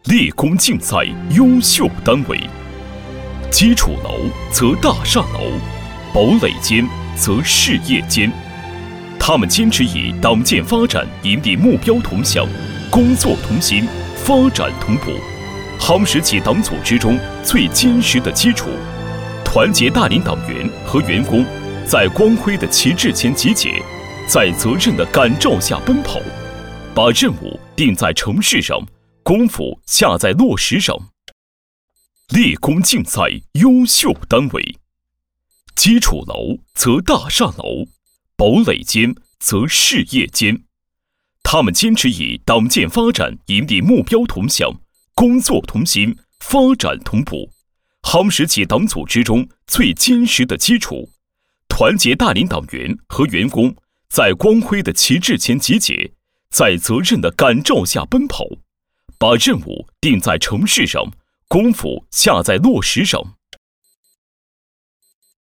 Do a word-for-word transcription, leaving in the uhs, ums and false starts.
立功竞赛优秀单位。基础楼则大厦楼，堡垒间则事业间。他们坚持以党建发展营地目标同向，工作同心，发展同步，夯实起党组织中最坚实的基础，团结带领党员和员工在光辉的旗帜前集结，在责任的感召下奔跑，把任务定在城市上，功夫下在落实上。立功竞赛优秀单位。基础楼则大厦楼，堡垒间则事业间。他们坚持以党建发展营地目标同向，工作同心，发展同步，夯实起党组织中最坚实的基础，团结带领党员和员工在光辉的旗帜前集结，在责任的感召下奔跑，把任务定在城市上，功夫下在落实上。